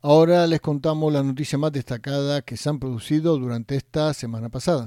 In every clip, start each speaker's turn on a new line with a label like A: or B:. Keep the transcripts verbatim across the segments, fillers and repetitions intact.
A: Ahora les contamos la noticia más destacada que se han producido durante esta semana pasada.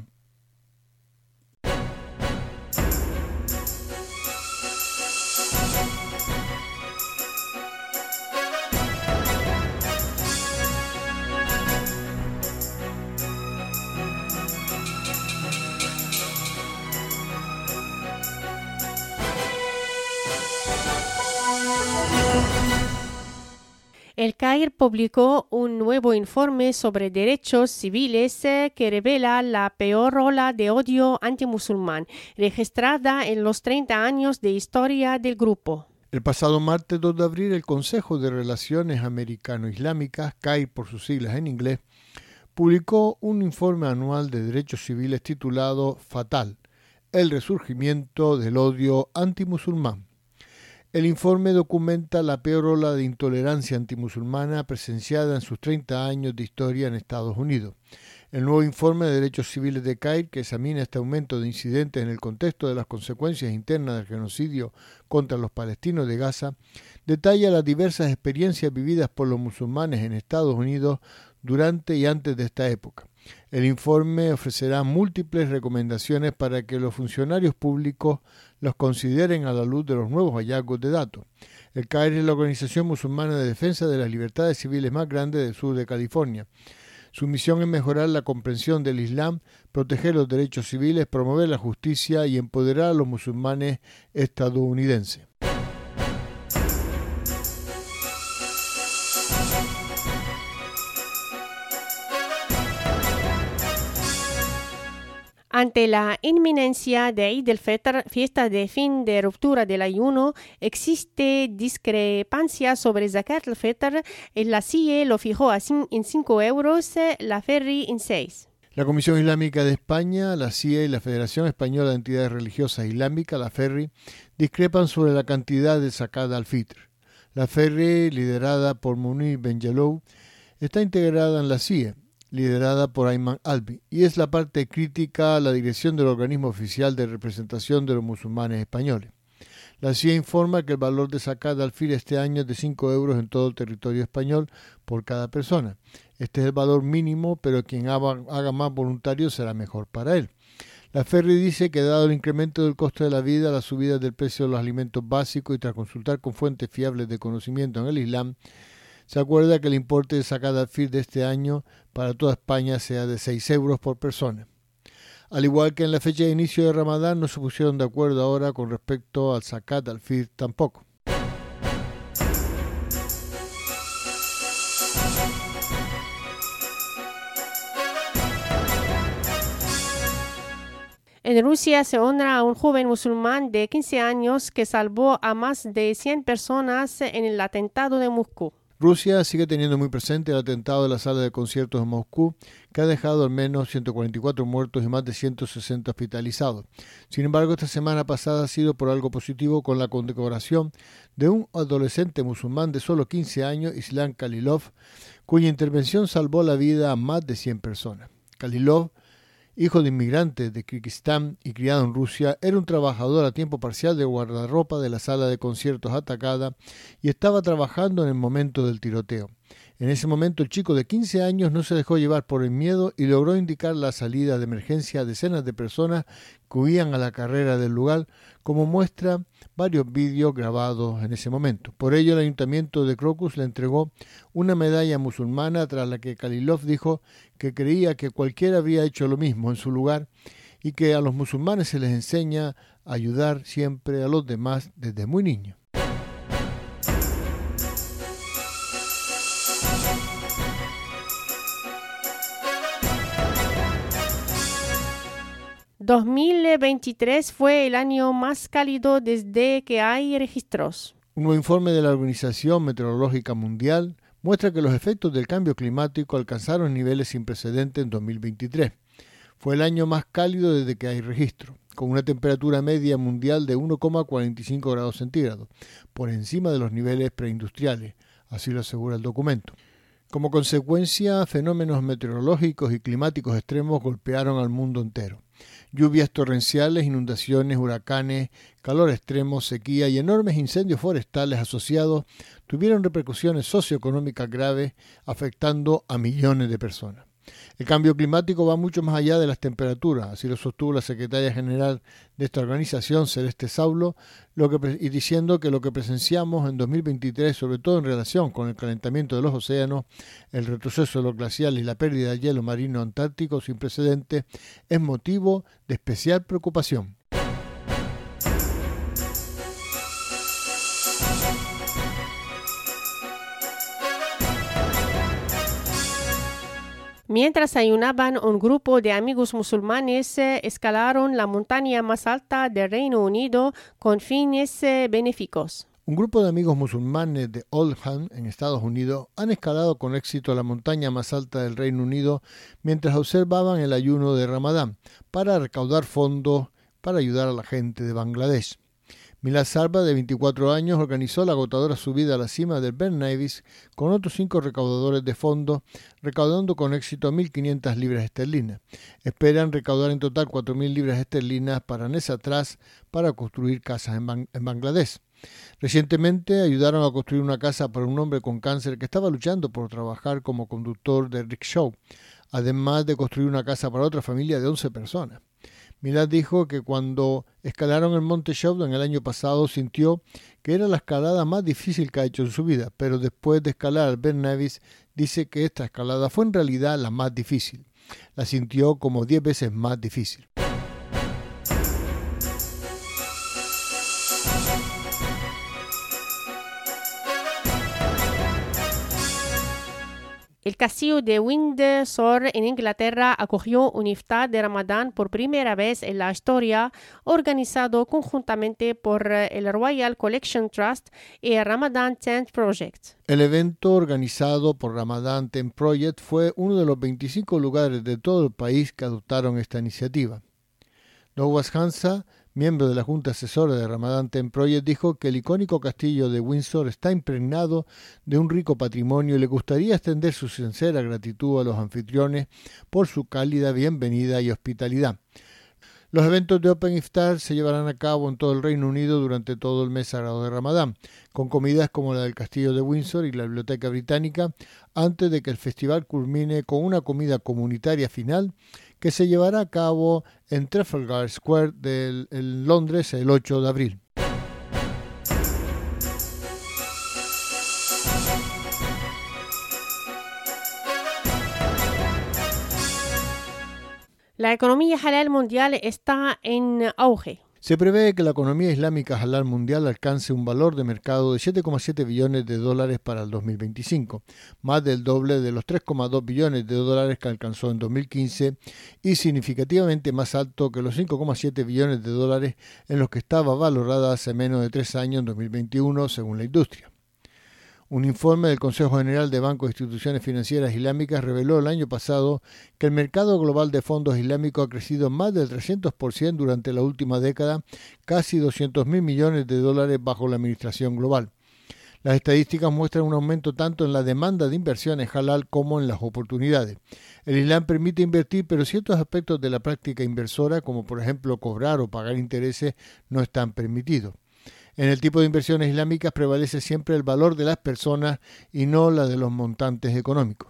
B: El CAIR publicó un nuevo informe sobre derechos civiles eh, que revela la peor ola de odio antimusulmán registrada en los treinta años de historia del grupo.
A: El pasado martes dos de abril, el Consejo de Relaciones Americano-Islámicas, CAIR por sus siglas en inglés, publicó un informe anual de derechos civiles titulado Fatal, el resurgimiento del odio antimusulmán. El informe documenta la peor ola de intolerancia antimusulmana presenciada en sus treinta años de historia en Estados Unidos. El nuevo informe de derechos civiles de CAIR, que examina este aumento de incidentes en el contexto de las consecuencias internas del genocidio contra los palestinos de Gaza, detalla las diversas experiencias vividas por los musulmanes en Estados Unidos durante y antes de esta época. El informe ofrecerá múltiples recomendaciones para que los funcionarios públicos los consideren a la luz de los nuevos hallazgos de datos. El CAIR es la organización musulmana de defensa de las libertades civiles más grande del sur de California. Su misión es mejorar la comprensión del Islam, proteger los derechos civiles, promover la justicia y empoderar a los musulmanes estadounidenses.
B: Ante la inminencia de Eid al-Fitr, fiesta de fin de ruptura del ayuno, existe discrepancia sobre Zakat al-Fitr. La C I E lo fijó en cinco euros, la Ferry en seis.
A: La Comisión Islámica de España, la C I E y la Federación Española de Entidades Religiosas Islámicas, la Ferry, discrepan sobre la cantidad de Zakat al-Fitr. La Ferry, liderada por Munir Benjelloul, está integrada en la C I E, liderada por Ayman Albi, y es la parte crítica a la dirección del organismo oficial de representación de los musulmanes españoles. La C I E informa que el valor de Zakat al-Fitr este año es de cinco euros en todo el territorio español por cada persona. Este es el valor mínimo, pero quien haga, haga más voluntario será mejor para él. La Ferry dice que dado el incremento del costo de la vida, la subida del precio de los alimentos básicos y tras consultar con fuentes fiables de conocimiento en el Islam, se acuerda que el importe de Zakat al-Fitr de este año para toda España sea de seis euros por persona. Al igual que en la fecha de inicio de Ramadán, no se pusieron de acuerdo ahora con respecto al Zakat al-Fitr tampoco.
B: En Rusia se honra a un joven musulmán de quince años que salvó a más de cien personas en el atentado de Moscú.
A: Rusia sigue teniendo muy presente el atentado de la sala de conciertos de Moscú, que ha dejado al menos ciento cuarenta y cuatro muertos y más de ciento sesenta hospitalizados. Sin embargo, esta semana pasada ha sido por algo positivo con la condecoración de un adolescente musulmán de solo quince años, Islam Khalilov, cuya intervención salvó la vida a más de cien personas. Khalilov, hijo de inmigrantes de Kirguistán y criado en Rusia, era un trabajador a tiempo parcial de guardarropa de la sala de conciertos atacada y estaba trabajando en el momento del tiroteo. En ese momento el chico de quince años no se dejó llevar por el miedo y logró indicar la salida de emergencia a decenas de personas que huían a la carrera del lugar, como muestra varios vídeos grabados en ese momento. Por ello, el ayuntamiento de Crocus le entregó una medalla musulmana, tras la que Khalilov dijo que creía que cualquiera habría hecho lo mismo en su lugar y que a los musulmanes se les enseña a ayudar siempre a los demás desde muy niños.
B: dos mil veintitrés fue el año más cálido desde que hay registros.
A: Un nuevo informe de la Organización Meteorológica Mundial muestra que los efectos del cambio climático alcanzaron niveles sin precedentes en dos mil veintitrés. Fue el año más cálido desde que hay registro, con una temperatura media mundial de uno coma cuarenta y cinco grados centígrados, por encima de los niveles preindustriales, así lo asegura el documento. Como consecuencia, fenómenos meteorológicos y climáticos extremos golpearon al mundo entero. Lluvias torrenciales, inundaciones, huracanes, calor extremo, sequía y enormes incendios forestales asociados tuvieron repercusiones socioeconómicas graves, afectando a millones de personas. El cambio climático va mucho más allá de las temperaturas, así lo sostuvo la secretaria general de esta organización, Celeste Saulo, lo que, y diciendo que lo que presenciamos en dos mil veintitrés, sobre todo en relación con el calentamiento de los océanos, el retroceso de los glaciales y la pérdida de hielo marino antártico sin precedentes, es motivo de especial preocupación.
B: Mientras ayunaban, un grupo de amigos musulmanes eh, escalaron la montaña más alta del Reino Unido con fines eh, benéficos.
A: Un grupo de amigos musulmanes de Oldham, en Estados Unidos, han escalado con éxito la montaña más alta del Reino Unido mientras observaban el ayuno de Ramadán para recaudar fondos para ayudar a la gente de Bangladesh. Milad Sarba, de veinticuatro años, organizó la agotadora subida a la cima del Ben Nevis con otros cinco recaudadores de fondos, recaudando con éxito mil quinientas libras esterlinas. Esperan recaudar en total cuatro mil libras esterlinas para Nesa Trust para construir casas en, Bang- en Bangladesh. Recientemente ayudaron a construir una casa para un hombre con cáncer que estaba luchando por trabajar como conductor de rickshaw, además de construir una casa para otra familia de once personas. Milad dijo que cuando escalaron el monte Sheldon el año pasado sintió que era la escalada más difícil que ha hecho en su vida, pero después de escalar al Ben Nevis dice que esta escalada fue en realidad la más difícil. La sintió como diez veces más difícil.
B: El castillo de Windsor en Inglaterra acogió un iftar de Ramadán por primera vez en la historia, organizado conjuntamente por el Royal Collection Trust y el Ramadan Tent Project.
A: El evento organizado por Ramadan Tent Project fue uno de los veinticinco lugares de todo el país que adoptaron esta iniciativa. Douglas Hansa, miembro de la Junta Asesora de Ramadan Tent Project, dijo que el icónico castillo de Windsor está impregnado de un rico patrimonio y le gustaría extender su sincera gratitud a los anfitriones por su cálida bienvenida y hospitalidad. Los eventos de Open Iftar se llevarán a cabo en todo el Reino Unido durante todo el mes sagrado de Ramadán, con comidas como la del Castillo de Windsor y la Biblioteca Británica, antes de que el festival culmine con una comida comunitaria final que se llevará a cabo en Trafalgar Square de, en Londres el ocho de abril.
B: La economía halal mundial está en auge.
A: Se prevé que la economía islámica halal mundial alcance un valor de mercado de siete coma siete billones de dólares para el dos mil veinticinco, más del doble de los tres coma dos billones de dólares que alcanzó en dos mil quince y significativamente más alto que los cinco coma siete billones de dólares en los que estaba valorada hace menos de tres años en dos mil veintiuno, según la industria. Un informe del Consejo General de Bancos e Instituciones Financieras Islámicas reveló el año pasado que el mercado global de fondos islámicos ha crecido más del trescientos por ciento durante la última década, casi doscientos mil millones de dólares bajo la administración global. Las estadísticas muestran un aumento tanto en la demanda de inversiones halal como en las oportunidades. El Islam permite invertir, pero ciertos aspectos de la práctica inversora, como por ejemplo cobrar o pagar intereses, no están permitidos. En el tipo de inversiones islámicas prevalece siempre el valor de las personas y no la de los montantes económicos.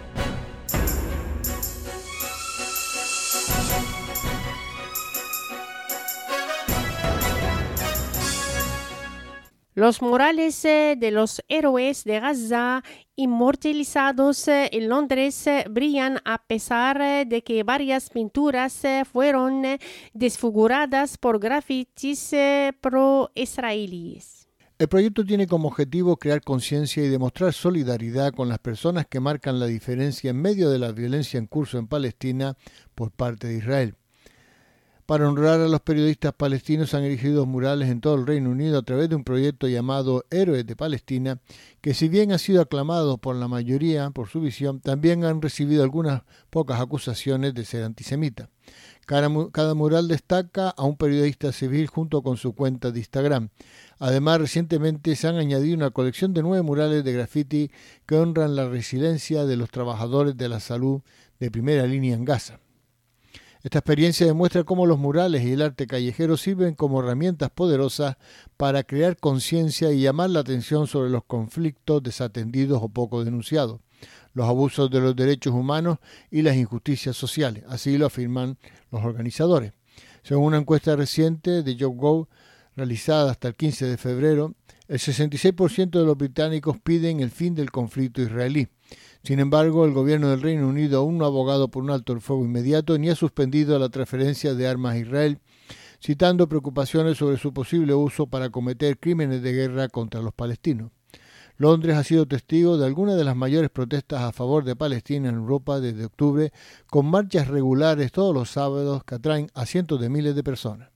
B: Los murales eh, de los héroes de Gaza inmortalizados eh, en Londres eh, brillan a pesar eh, de que varias pinturas eh, fueron eh, desfiguradas por grafitis eh, pro-israelíes.
A: El proyecto tiene como objetivo crear conciencia y demostrar solidaridad con las personas que marcan la diferencia en medio de la violencia en curso en Palestina por parte de Israel. Para honrar a los periodistas palestinos han erigido murales en todo el Reino Unido a través de un proyecto llamado Héroes de Palestina, que si bien ha sido aclamado por la mayoría por su visión, también han recibido algunas pocas acusaciones de ser antisemita. Cada, cada mural destaca a un periodista civil junto con su cuenta de Instagram. Además, recientemente se han añadido una colección de nueve murales de graffiti que honran la resiliencia de los trabajadores de la salud de primera línea en Gaza. Esta experiencia demuestra cómo los murales y el arte callejero sirven como herramientas poderosas para crear conciencia y llamar la atención sobre los conflictos desatendidos o poco denunciados, los abusos de los derechos humanos y las injusticias sociales. Así lo afirman los organizadores. Según una encuesta reciente de YouGov realizada hasta el quince de febrero, el sesenta y seis por ciento de los británicos piden el fin del conflicto israelí. Sin embargo, el gobierno del Reino Unido aún no ha abogado por un alto el fuego inmediato ni ha suspendido la transferencia de armas a Israel, citando preocupaciones sobre su posible uso para cometer crímenes de guerra contra los palestinos. Londres ha sido testigo de algunas de las mayores protestas a favor de Palestina en Europa desde octubre, con marchas regulares todos los sábados que atraen a cientos de miles de personas.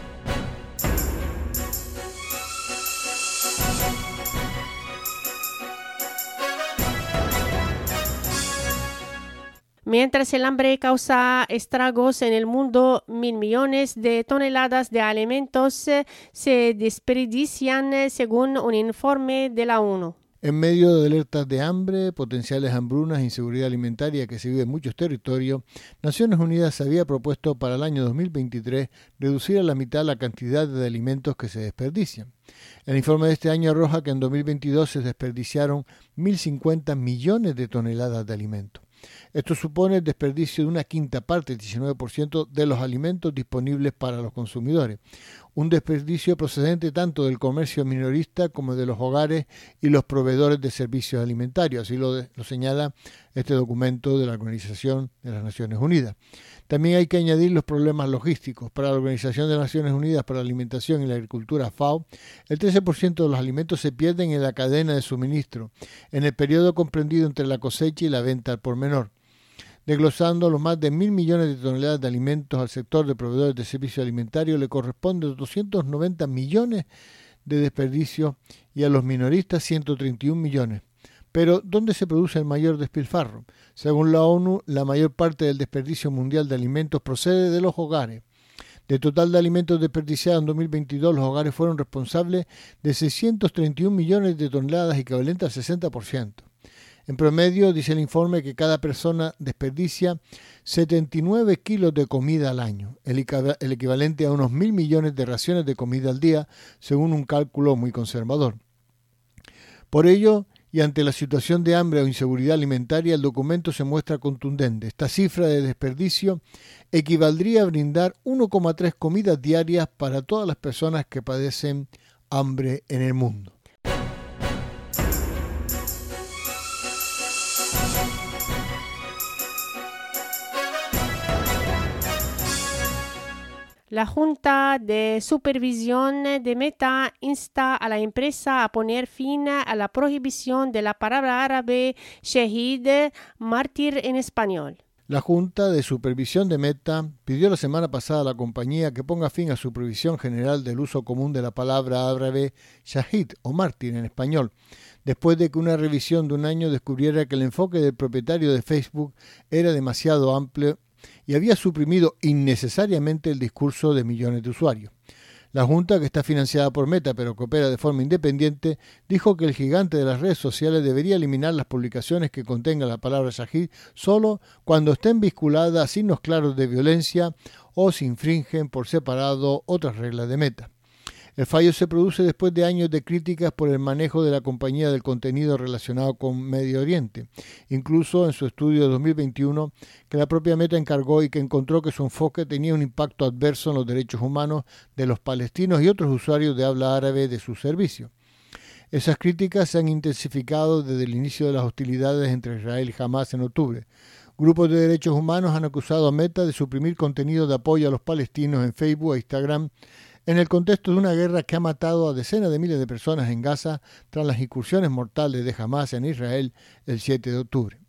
B: Mientras el hambre causa estragos en el mundo, mil millones de toneladas de alimentos se desperdician según un informe de la ONU.
A: En medio de alertas de hambre, potenciales hambrunas e inseguridad alimentaria que se vive en muchos territorios, Naciones Unidas se había propuesto para el año dos mil veintitrés reducir a la mitad la cantidad de alimentos que se desperdician. El informe de este año arroja que en dos mil veintidós se desperdiciaron mil cincuenta millones de toneladas de alimentos. Esto supone el desperdicio de una quinta parte, el diecinueve por ciento, de los alimentos disponibles para los consumidores. Un desperdicio procedente tanto del comercio minorista como de los hogares y los proveedores de servicios alimentarios. Así lo, de, lo señala este documento de la Organización de las Naciones Unidas. También hay que añadir los problemas logísticos. Para la Organización de las Naciones Unidas para la Alimentación y la Agricultura, FAO, el trece por ciento de los alimentos se pierden en la cadena de suministro, en el periodo comprendido entre la cosecha y la venta al por menor. Desglosando los más de mil millones de toneladas de alimentos al sector de proveedores de servicios alimentarios, le corresponden doscientos noventa millones de desperdicios y a los minoristas ciento treinta y un millones. Pero, ¿dónde se produce el mayor despilfarro? Según la ONU, la mayor parte del desperdicio mundial de alimentos procede de los hogares. Del total de alimentos desperdiciados en dos mil veintidós, los hogares fueron responsables de seiscientos treinta y un millones de toneladas, equivalente al sesenta por ciento. En promedio, dice el informe, que cada persona desperdicia setenta y nueve kilos de comida al año, el equivalente a unos mil millones de raciones de comida al día, según un cálculo muy conservador. Por ello, y ante la situación de hambre o inseguridad alimentaria, el documento se muestra contundente. Esta cifra de desperdicio equivaldría a brindar uno coma tres comidas diarias para todas las personas que padecen hambre en el mundo.
B: La Junta de Supervisión de Meta insta a la empresa a poner fin a la prohibición de la palabra árabe shahid, mártir en español.
A: La Junta de Supervisión de Meta pidió la semana pasada a la compañía que ponga fin a su prohibición general del uso común de la palabra árabe shahid o mártir en español, después de que una revisión de un año descubriera que el enfoque del propietario de Facebook era demasiado amplio y había suprimido innecesariamente el discurso de millones de usuarios. La Junta, que está financiada por Meta pero que opera de forma independiente, dijo que el gigante de las redes sociales debería eliminar las publicaciones que contengan la palabra shahid solo cuando estén vinculadas a signos claros de violencia o se infringen por separado otras reglas de Meta. El fallo se produce después de años de críticas por el manejo de la compañía del contenido relacionado con Medio Oriente, incluso en su estudio de dos mil veintiuno que la propia Meta encargó y que encontró que su enfoque tenía un impacto adverso en los derechos humanos de los palestinos y otros usuarios de habla árabe de su servicio. Esas críticas se han intensificado desde el inicio de las hostilidades entre Israel y Hamas en octubre. Grupos de derechos humanos han acusado a Meta de suprimir contenido de apoyo a los palestinos en Facebook e Instagram en el contexto de una guerra que ha matado a decenas de miles de personas en Gaza tras las incursiones mortales de Hamas en Israel el siete de octubre.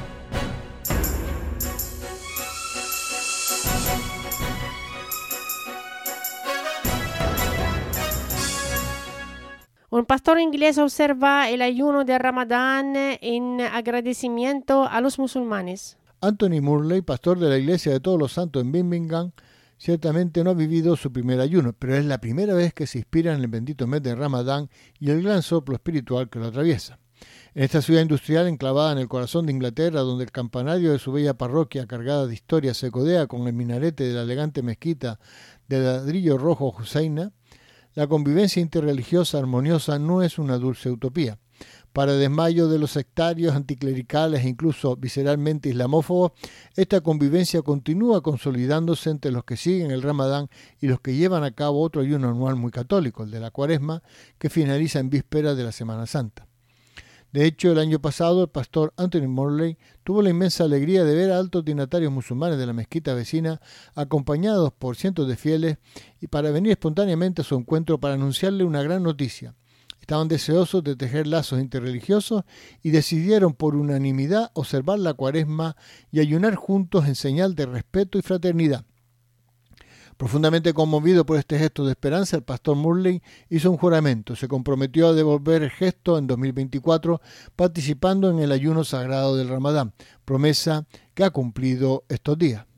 B: Un pastor inglés observa el ayuno de Ramadán en agradecimiento a los musulmanes.
A: Anthony Murley, pastor de la Iglesia de Todos los Santos en Birmingham, ciertamente no ha vivido su primer ayuno, pero es la primera vez que se inspira en el bendito mes de Ramadán y el gran soplo espiritual que lo atraviesa. En esta ciudad industrial enclavada en el corazón de Inglaterra, donde el campanario de su bella parroquia cargada de historia se codea con el minarete de la elegante mezquita de ladrillo rojo Husseina, la convivencia interreligiosa armoniosa no es una dulce utopía. Para desmayo de los sectarios, anticlericales e incluso visceralmente islamófobos, esta convivencia continúa consolidándose entre los que siguen el Ramadán y los que llevan a cabo otro ayuno anual muy católico, el de la Cuaresma, que finaliza en vísperas de la Semana Santa. De hecho, el año pasado el pastor Anthony Morley tuvo la inmensa alegría de ver a altos dignatarios musulmanes de la mezquita vecina acompañados por cientos de fieles y para venir espontáneamente a su encuentro para anunciarle una gran noticia. Estaban deseosos de tejer lazos interreligiosos y decidieron por unanimidad observar la Cuaresma y ayunar juntos en señal de respeto y fraternidad. Profundamente conmovido por este gesto de esperanza, el pastor Morley hizo un juramento. Se comprometió a devolver el gesto en dos mil veinticuatro participando en el ayuno sagrado del Ramadán, promesa que ha cumplido estos días.